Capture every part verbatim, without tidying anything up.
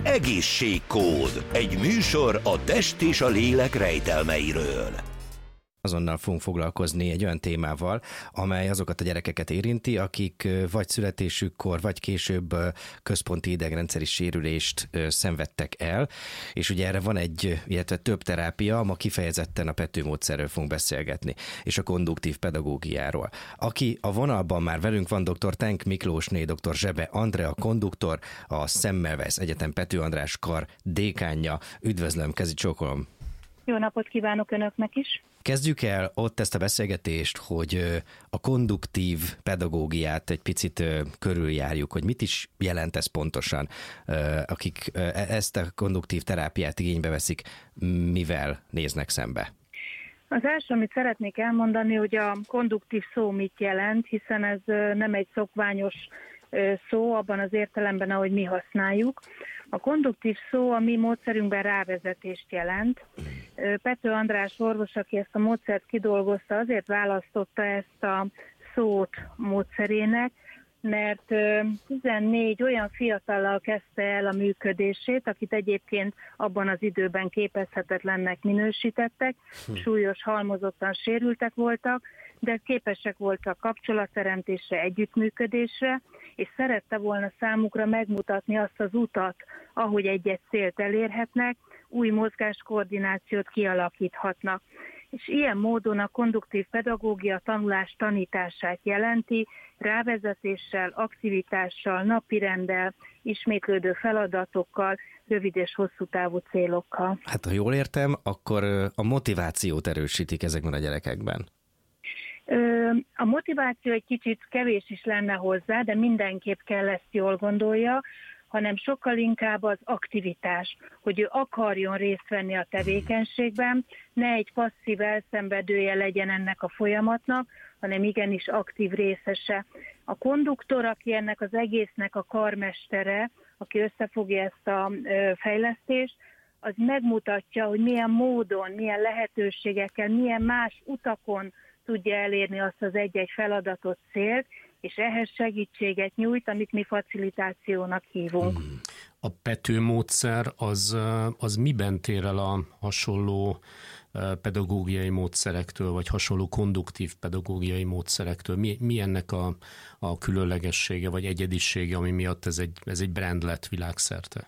Egészségkód. Egy műsor a test és a lélek rejtelmeiről. Azonnal fogunk foglalkozni egy olyan témával, amely azokat a gyerekeket érinti, akik vagy születésükkor, vagy később központi idegrendszeri sérülést szenvedtek el, és ugye erre van egy, illetve több terápia, ma kifejezetten a Pető módszerről fogunk beszélgetni, és a konduktív pedagógiáról. Aki a vonalban már velünk van, dr. Tenk Miklósné, dr. Zsebe Andrea konduktor, a Semmelweis Egyetem Pető András kar dékánja. Üdvözlöm, kezi csókolom! Jó napot kívánok Önöknek is! Kezdjük el ott ezt a beszélgetést, hogy a konduktív pedagógiát egy picit körüljárjuk, hogy mit is jelent ez pontosan, akik ezt a konduktív terápiát igénybe veszik, mivel néznek szembe? Az első, amit szeretnék elmondani, hogy a konduktív szó mit jelent, hiszen ez nem egy szokványos szó abban az értelemben, ahogy mi használjuk. A konduktív szó a mi módszerünkben rávezetést jelent. Pető András orvos, aki ezt a módszert kidolgozta, azért választotta ezt a szót módszerének, mert tizennégy olyan fiatallal kezdte el a működését, akit egyébként abban az időben képezhetetlennek minősítettek, súlyos, halmozottan sérültek voltak, de képesek voltak kapcsolatteremtésre, együttműködésre, és szerette volna számukra megmutatni azt az utat, ahogy egy-egy célt elérhetnek, új mozgáskoordinációt kialakíthatnak. És ilyen módon a konduktív pedagógia tanulás tanítását jelenti, rávezetéssel, aktivitással, napirenddel, ismétlődő feladatokkal, rövid és hosszú távú célokkal. Hát ha jól értem, akkor a motivációt erősítik ezekben a gyerekekben. A motiváció egy kicsit kevés is lenne hozzá, de mindenképp kell ezt jól gondolja, hanem sokkal inkább az aktivitás, hogy ő akarjon részt venni a tevékenységben, ne egy passzív elszenvedője legyen ennek a folyamatnak, hanem igenis aktív részese. A konduktor, aki ennek az egésznek a karmestere, aki összefogja ezt a fejlesztést, az megmutatja, hogy milyen módon, milyen lehetőségekkel, milyen más utakon tudja elérni azt az egy-egy feladatot, célt, és ehhez segítséget nyújt, amit mi facilitációnak hívunk. A Pető módszer az, az miben tér el a hasonló pedagógiai módszerektől, vagy hasonló konduktív pedagógiai módszerektől? Mi, mi ennek a, a különlegessége, vagy egyedisége, ami miatt ez egy, ez egy brand lett világszerte?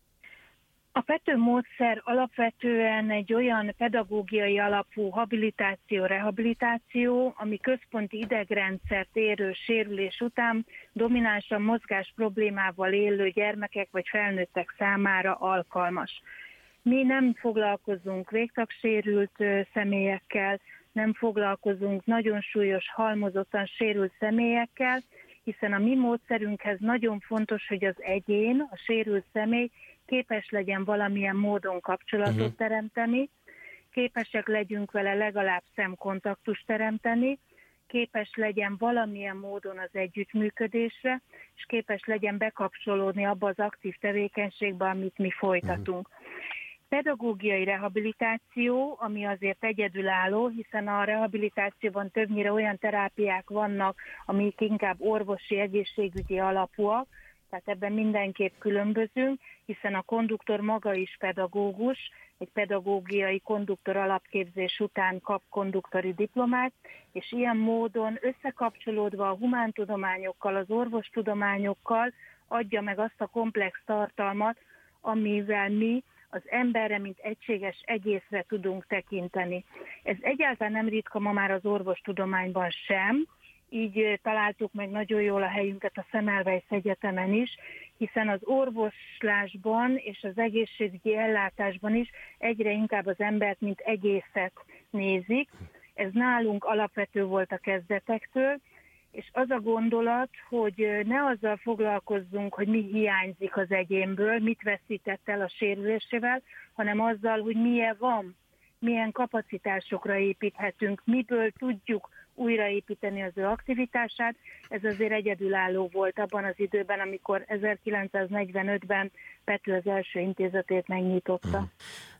A Pető módszer alapvetően egy olyan pedagógiai alapú habilitáció, rehabilitáció, ami központi idegrendszert érő sérülés után dominánsan mozgás problémával élő gyermekek vagy felnőttek számára alkalmas. Mi nem foglalkozunk végtagsérült személyekkel, nem foglalkozunk nagyon súlyos, halmozottan sérült személyekkel, hiszen a mi módszerünkhez nagyon fontos, hogy az egyén, a sérült személy képes legyen valamilyen módon kapcsolatot uh-huh. teremteni, képesek legyünk vele legalább szemkontaktust teremteni, képes legyen valamilyen módon az együttműködésre, és képes legyen bekapcsolódni abba az aktív tevékenységbe, amit mi folytatunk. Uh-huh. Pedagógiai rehabilitáció, ami azért egyedülálló, hiszen a rehabilitációban többnyire olyan terápiák vannak, amik inkább orvosi, egészségügyi alapúak, tehát ebben mindenképp különbözünk, hiszen a konduktor maga is pedagógus, egy pedagógiai konduktor alapképzés után kap konduktori diplomát, és ilyen módon összekapcsolódva a humántudományokkal, az orvostudományokkal adja meg azt a komplex tartalmat, amivel mi az emberre, mint egységes egészre tudunk tekinteni. Ez egyáltalán nem ritka ma már az orvostudományban sem, így találtuk meg nagyon jól a helyünket a Semmelweis Egyetemen is, hiszen az orvoslásban és az egészségügyi ellátásban is egyre inkább az embert, mint egészet nézik. Ez nálunk alapvető volt a kezdetektől, és az a gondolat, hogy ne azzal foglalkozzunk, hogy mi hiányzik az egyénből, mit veszített el a sérülésével, hanem azzal, hogy milyen van, milyen kapacitásokra építhetünk, miből tudjuk újraépíteni az ő aktivitását. Ez azért egyedülálló volt abban az időben, amikor ezerkilencszáznegyvenötben Pető az első intézetét megnyitotta.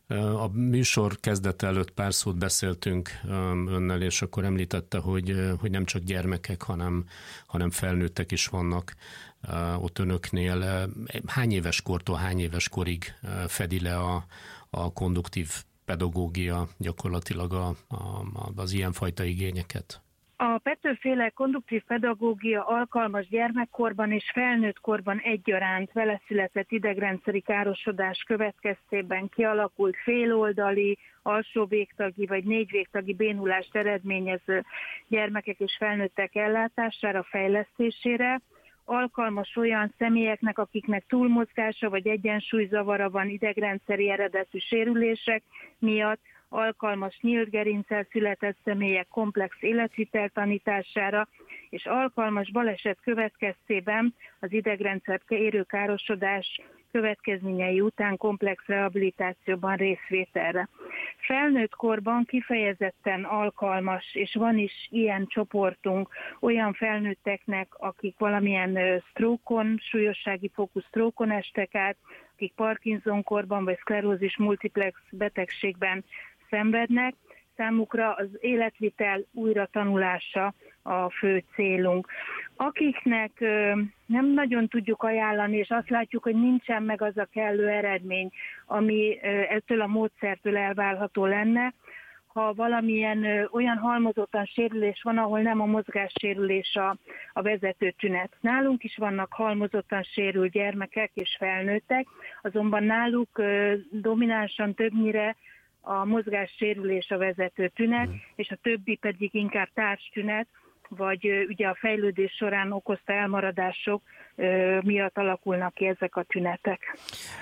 A műsor kezdete előtt pár szót beszéltünk önnel, és akkor említette, hogy, hogy nem csak gyermekek, hanem, hanem felnőttek is vannak ott önöknél. Hány éves kortól hány éves korig fedi le a, a konduktív pedagógia gyakorlatilag a, a, az ilyenfajta igényeket? A Petőféle konduktív pedagógia alkalmas gyermekkorban és felnőtt korban egyaránt vele született idegrendszeri károsodás következtében kialakult féloldali, alsó végtagi vagy négy végtagi bénulást eredményező gyermekek és felnőttek ellátására, fejlesztésére, alkalmas olyan személyeknek, akiknek túlmozgása vagy egyensúlyzavara van idegrendszeri eredetű sérülések miatt, alkalmas nyílt gerinccel született személyek komplex életvitel tanítására, és alkalmas baleset következtében az idegrendszert érő károsodás következményei után komplex rehabilitációban részvételre. Felnőtt korban kifejezetten alkalmas, és van is ilyen csoportunk olyan felnőtteknek, akik valamilyen sztrókon, súlyossági fokú sztrókon estek át, akik Parkinson-korban vagy szklerózis multiplex betegségben szenvednek, számukra az életvitel újra tanulása a fő célunk. Akiknek nem nagyon tudjuk ajánlani, és azt látjuk, hogy nincsen meg az a kellő eredmény, ami ettől a módszertől elválható lenne, ha valamilyen olyan halmozottan sérülés van, ahol nem a mozgássérülés a, a vezető tünet. Nálunk is vannak halmozottan sérült gyermekek és felnőttek, azonban náluk dominánsan többnyire a mozgássérülés a vezető tünet, és a többi pedig inkább társtünet, vagy ugye a fejlődés során okozta elmaradások miatt alakulnak ki ezek a tünetek.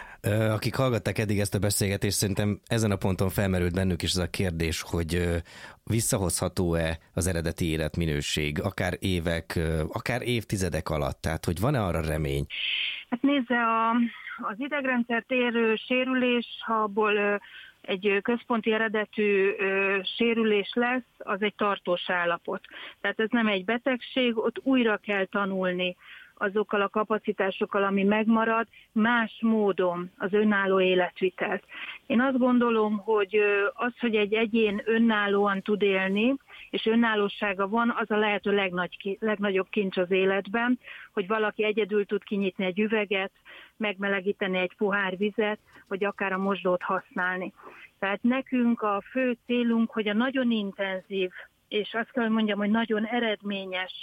Akik hallgatták eddig ezt a beszélgetést, szerintem ezen a ponton felmerült bennük is az a kérdés, hogy visszahozható-e az eredeti életminőség, akár évek, akár évtizedek alatt, tehát hogy van-e arra remény? Hát nézze, a, az idegrendszert érő sérülés, ha abból egy központi eredetű ö, sérülés lesz, az egy tartós állapot. Tehát ez nem egy betegség, ott újra kell tanulni azokkal a kapacitásokkal, ami megmarad, más módon az önálló életvitelt. Én azt gondolom, hogy az, hogy egy egyén önállóan tud élni, és önállósága van, az a lehető legnagy, legnagyobb kincs az életben, hogy valaki egyedül tud kinyitni egy üveget, megmelegíteni egy pohár vizet, vagy akár a mosdót használni. Tehát nekünk a fő célunk, hogy a nagyon intenzív, és azt kell, hogy mondjam, hogy nagyon eredményes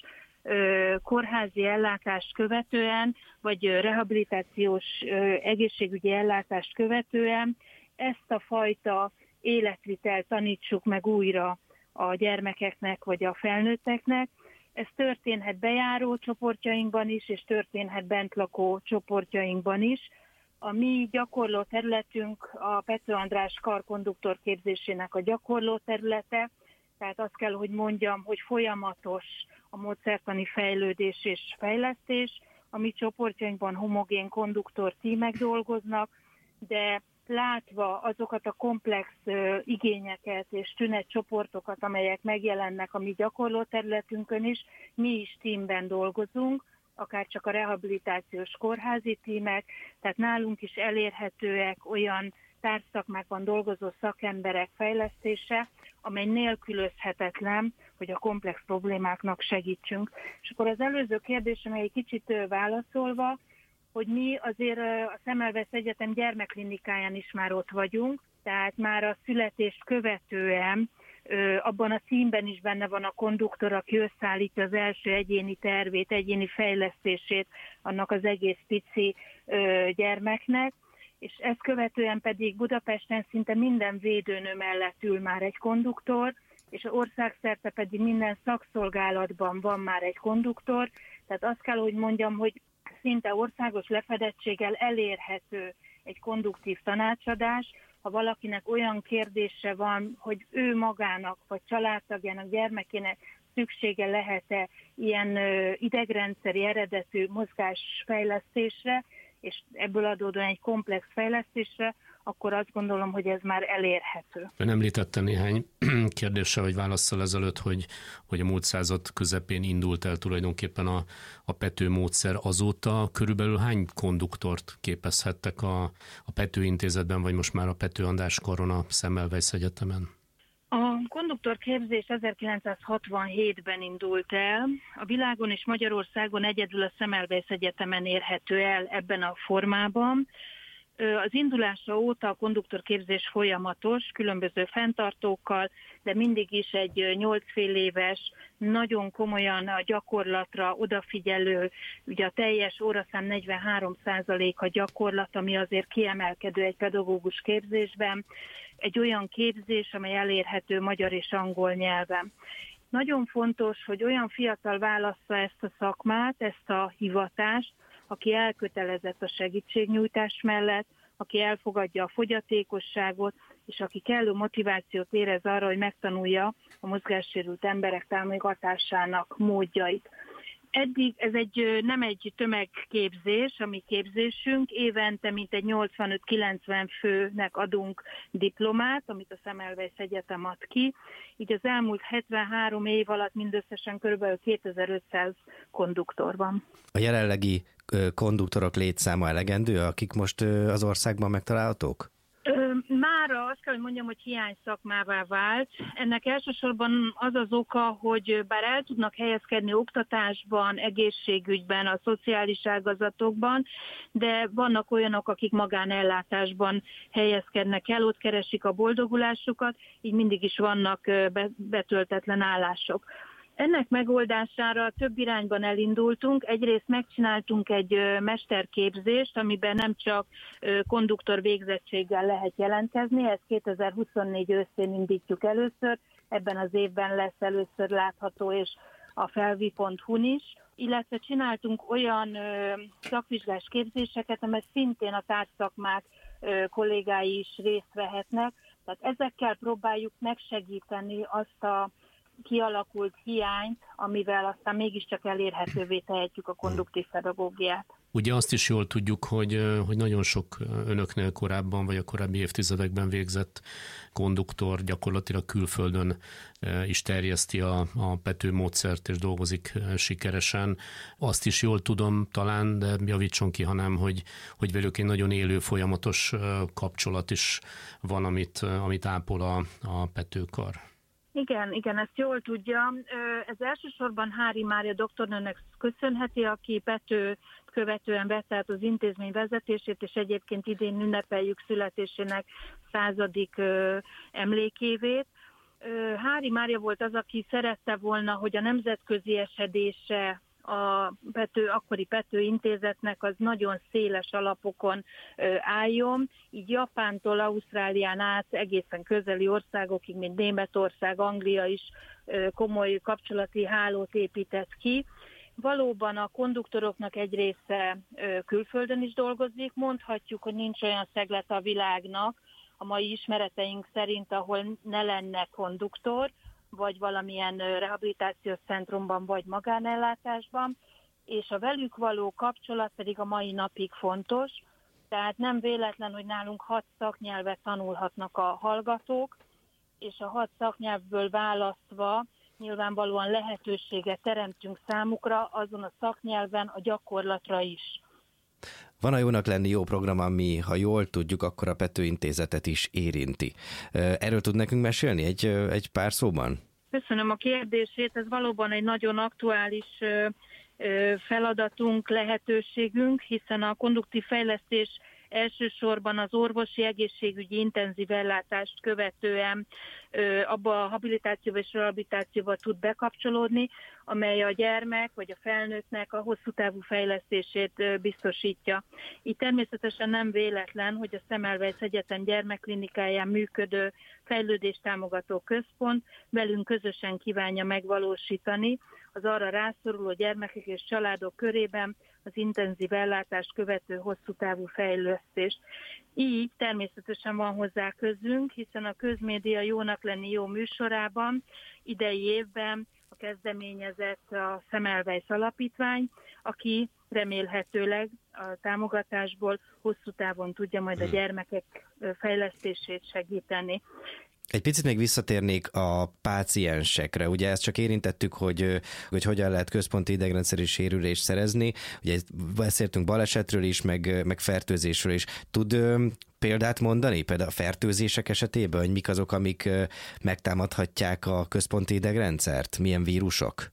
kórházi ellátást követően, vagy rehabilitációs egészségügyi ellátást követően ezt a fajta életvitelt tanítsuk meg újra a gyermekeknek vagy a felnőtteknek. Ez történhet bejáró csoportjainkban is, és történhet bentlakó csoportjainkban is. A mi gyakorló területünk a Pető András karkonduktor képzésének a gyakorló területe, tehát azt kell, hogy mondjam, hogy folyamatos a módszertani fejlődés és fejlesztés. A mi csoportjainkban homogén konduktor tímek dolgoznak, de látva azokat a komplex uh, igényeket és tünetcsoportokat, amelyek megjelennek a mi gyakorló területünkön is, mi is tímben dolgozunk, akár csak a rehabilitációs kórházi tímek, tehát nálunk is elérhetőek olyan társszakmákban dolgozó szakemberek fejlesztése, amely nélkülözhetetlen, hogy a komplex problémáknak segítsünk. És akkor az előző kérdésem egy kicsit válaszolva, hogy mi azért a Semmelweis Egyetem gyermekklinikáján is már ott vagyunk, tehát már a születést követően abban a címben is benne van a konduktor, aki összeállítja az első egyéni tervét, egyéni fejlesztését annak az egész pici gyermeknek, és ezt követően pedig Budapesten szinte minden védőnő mellett ül már egy konduktor, és országszerte pedig minden szakszolgálatban van már egy konduktor, tehát azt kell, hogy mondjam, hogy szinte országos lefedettséggel elérhető egy konduktív tanácsadás, ha valakinek olyan kérdése van, hogy ő magának, vagy családtagjának, gyermekének szüksége lehet-e ilyen idegrendszeri eredetű mozgásfejlesztésre, és ebből adódóan egy komplex fejlesztésre, akkor azt gondolom, hogy ez már elérhető. Ön említette néhány kérdéssel vagy válasszal ezelőtt, hogy, hogy a múlt század közepén indult el tulajdonképpen a, a Pető módszer. Azóta körülbelül hány konduktort képezhettek a, a Pető Intézetben, vagy most már a Pető András karon a Semmelweis Egyetemen? A konduktorképzés ezerkilencszázhatvanhétben indult el. A világon és Magyarországon egyedül a Semmelweis Egyetemen érhető el ebben a formában. Az indulása óta a konduktorképzés folyamatos, különböző fenntartókkal, de mindig is egy nyolc fél éves, nagyon komolyan a gyakorlatra odafigyelő, ugye a teljes óraszám negyvenhárom százaléka gyakorlat, ami azért kiemelkedő egy pedagógus képzésben, egy olyan képzés, amely elérhető magyar és angol nyelven. Nagyon fontos, hogy olyan fiatal válassza ezt a szakmát, ezt a hivatást, aki elkötelezett a segítségnyújtás mellett, aki elfogadja a fogyatékosságot, és aki kellő motivációt érez arra, hogy megtanulja a mozgássérült emberek támogatásának módjait. Eddig ez egy, nem egy tömegképzés, a mi képzésünk, évente mintegy nyolcvanöt-kilencven főnek adunk diplomát, amit a Semmelweis Egyetem ad ki, így az elmúlt hetvenhárom év alatt mindösszesen kb. kétezer-ötszáz konduktor van. A jelenlegi konduktorok létszáma elegendő, akik most az országban megtalálhatók? Mára azt kell, hogy mondjam, hogy hiány szakmává vált. Ennek elsősorban az az oka, hogy bár el tudnak helyezkedni oktatásban, egészségügyben, a szociális ágazatokban, de vannak olyanok, akik magánellátásban helyezkednek el, ott keresik a boldogulásukat, így mindig is vannak betöltetlen állások. Ennek megoldására több irányban elindultunk. Egyrészt megcsináltunk egy mesterképzést, amiben nem csak konduktor végzettséggel lehet jelentkezni, ezt kétezer-huszonnégy őszén indítjuk először, ebben az évben lesz először látható és a felvi pont hu-n is, illetve csináltunk olyan szakvizsgás képzéseket, amely szintén a tárgyszakmák kollégái is részt vehetnek, tehát ezekkel próbáljuk megsegíteni azt a kialakult hiányt, amivel aztán mégiscsak elérhetővé tehetjük a konduktív pedagógiát. Ugye azt is jól tudjuk, hogy, hogy nagyon sok önöknél korábban, vagy a korábbi évtizedekben végzett konduktor gyakorlatilag külföldön is terjeszti a, a Pető módszert, és dolgozik sikeresen. Azt is jól tudom talán, de javítson ki, hanem, hogy, hogy velük egy nagyon élő, folyamatos kapcsolat is van, amit, amit ápol a, a Petőkar. Igen, igen, ezt jól tudja. Ez elsősorban Hári Mária doktornőnek köszönheti, aki Pető követően vette át az intézmény vezetését, és egyébként idén ünnepeljük születésének századik emlékévét. Hári Mária volt az, aki szerette volna, hogy a nemzetközi esedése a Pető, akkori Pető Intézetnek az nagyon széles alapokon álljon, így Japántól Ausztrálián át egészen közeli országokig, mint Németország, Anglia is komoly kapcsolati hálót épített ki. Valóban a konduktoroknak egy része külföldön is dolgozik, mondhatjuk, hogy nincs olyan szeglete a világnak, a mai ismereteink szerint, ahol ne lenne konduktor, vagy valamilyen rehabilitációs centrumban, vagy magánellátásban, és a velük való kapcsolat pedig a mai napig fontos, tehát nem véletlen, hogy nálunk hat szaknyelvet tanulhatnak a hallgatók, és a hat szaknyelvből választva nyilvánvalóan lehetőséget teremtünk számukra azon a szaknyelven a gyakorlatra is. Van a jónak lenni jó program, ami, ha jól tudjuk, akkor a Pető Intézetet is érinti. Erről tud nekünk mesélni egy, egy pár szóban? Köszönöm a kérdését, ez valóban egy nagyon aktuális feladatunk, lehetőségünk, hiszen a konduktív fejlesztés elsősorban az orvosi egészségügyi intenzív ellátást követően abba a habilitációba és rehabilitációba tud bekapcsolódni, amely a gyermek vagy a felnőttnek a hosszú távú fejlesztését biztosítja. Így természetesen nem véletlen, hogy a Semmelweis Egyetem gyermekklinikáján működő fejlődéstámogató központ velünk közösen kívánja megvalósítani az arra rászoruló gyermekek és családok körében az intenzív ellátást követő hosszú távú fejlesztést. Így természetesen van hozzá közünk, hiszen a Közmédia Jónak lenni jó műsorában idei évben a kezdeményezett a Semmelweis Alapítvány, aki remélhetőleg a támogatásból hosszú távon tudja majd a gyermekek fejlesztését segíteni. Egy picit még visszatérnék a páciensekre. Ugye ezt csak érintettük, hogy, hogy hogyan lehet központi idegrendszeri sérülést szerezni. Ugye beszéltünk balesetről is, meg, meg fertőzésről is. Tud ö, példát mondani? Például a fertőzések esetében, hogy mik azok, amik ö, megtámadhatják a központi idegrendszert? Milyen vírusok?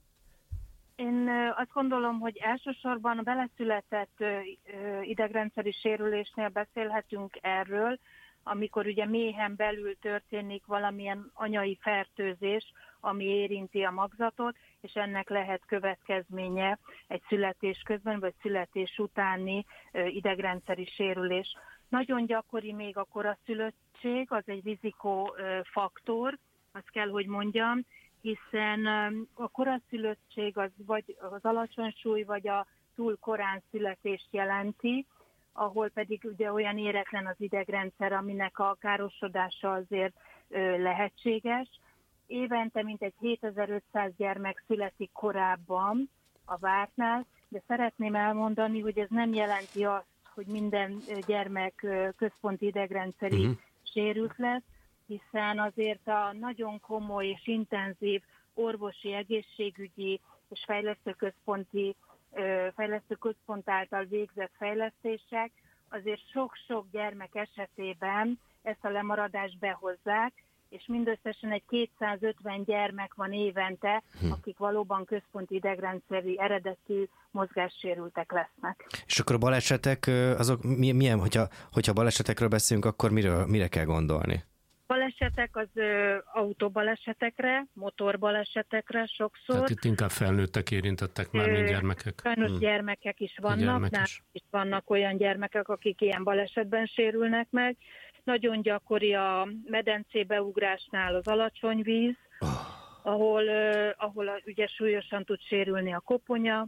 Én azt gondolom, hogy elsősorban a beleszületett idegrendszeri sérülésnél beszélhetünk erről, amikor ugye méhen belül történik valamilyen anyai fertőzés, ami érinti a magzatot, és ennek lehet következménye egy születés közben, vagy születés utáni idegrendszeri sérülés. Nagyon gyakori még a koraszülöttség, az egy rizikófaktor, azt kell, hogy mondjam, hiszen a koraszülöttség az vagy az alacsony súly, vagy a túl korán születést jelenti, ahol pedig ugye olyan éretlen az idegrendszer, aminek a károsodása azért ö, lehetséges. Évente mintegy hétezer-ötszáz gyermek születik korábban a vártnál, de szeretném elmondani, hogy ez nem jelenti azt, hogy minden gyermek központi idegrendszeri uh-huh. sérült lesz, hiszen azért a nagyon komoly és intenzív orvosi, egészségügyi és fejlesztőközponti fejlesztőközpont által végzett fejlesztések azért sok-sok gyermek esetében ezt a lemaradást behozzák, és mindösszesen egy kétszázötven gyermek van évente, akik valóban központi idegrendszeri eredetű mozgássérültek lesznek. És akkor a balesetek, azok milyen, hogyha, hogyha balesetekről beszélünk, akkor miről, mire kell gondolni? Balesetek az ö, autóbalesetekre, motorbalesetekre sokszor. Tehát itt inkább felnőttek érintettek már, mint gyermekek. Sajnos hmm. gyermekek is vannak, is. is vannak olyan gyermekek, akik ilyen balesetben sérülnek meg. Nagyon gyakori a medencébeugrásnál az alacsony víz, oh. ahol, ö, ahol a, ugye súlyosan tud sérülni a koponya,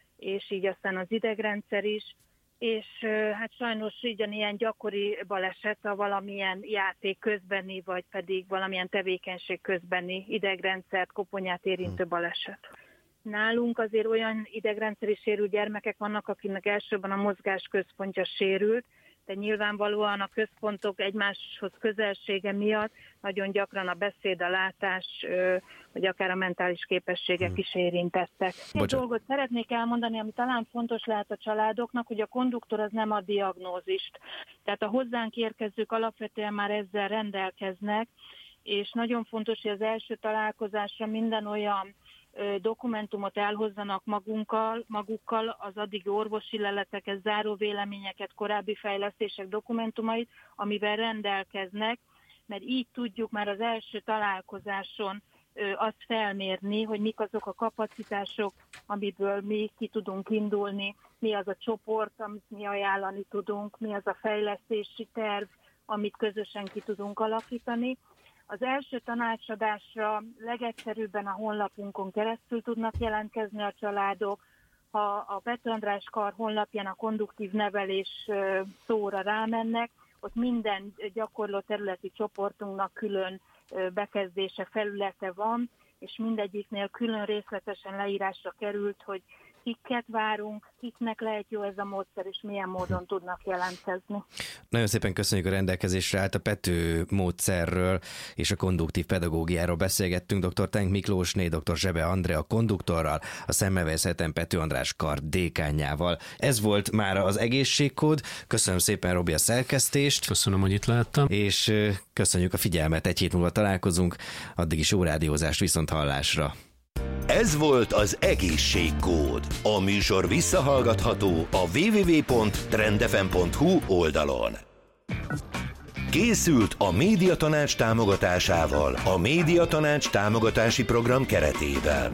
és így aztán az idegrendszer is. És hát sajnos ugyanilyen gyakori baleset a valamilyen játék közbeni, vagy pedig valamilyen tevékenység közbeni idegrendszert, koponyát érintő baleset. Nálunk azért olyan idegrendszeri sérült gyermekek vannak, akinek elsőben a mozgásközpontja sérült, de nyilvánvalóan a központok egymáshoz közelsége miatt nagyon gyakran a beszéd, a látás, vagy akár a mentális képességek hmm. is érintettek. Egy dolgot szeretnék elmondani, ami talán fontos lehet a családoknak, hogy a konduktor az nem a diagnózist. Tehát a hozzánk érkezők alapvetően már ezzel rendelkeznek, és nagyon fontos, hogy az első találkozásra minden olyan dokumentumot elhozzanak magunkkal, magukkal, az addigi orvosi leleteket, záróvéleményeket, korábbi fejlesztések dokumentumait, amivel rendelkeznek, mert így tudjuk már az első találkozáson azt felmérni, hogy mik azok a kapacitások, amiből mi ki tudunk indulni, mi az a csoport, amit mi ajánlani tudunk, mi az a fejlesztési terv, amit közösen ki tudunk alakítani. Az első tanácsadásra legegyszerűbben a honlapunkon keresztül tudnak jelentkezni a családok. Ha a Pető András Kar honlapján a konduktív nevelés szóra rámennek, ott minden gyakorló területi csoportunknak külön bekezdése, felülete van, és mindegyiknél külön részletesen leírásra került, hogy kiket várunk, kiknek lehet jó ez a módszer, és milyen módon tudnak jelentkezni. Nagyon szépen köszönjük, a rendelkezésre állt. A Pető módszerről és a konduktív pedagógiáról beszélgettünk dr. Tenk Miklósné, dr. Zsebe Andrea konduktorral, a Semmelweis Egyetem Pető András Kar dékánjával. Ez volt már az egészségkód. Köszönöm szépen, Robi, a szerkesztést. Köszönöm, hogy itt lehettem. És köszönjük a figyelmet. Egy hét múlva találkozunk. Addig is jó rádiózást, viszont hallásra. Ez volt az Egészségkód. A műsor visszahallgatható a double-u double-u double-u pont trend f m pont h u oldalon. Készült a Médiatanács támogatásával, a Médiatanács támogatási program keretében.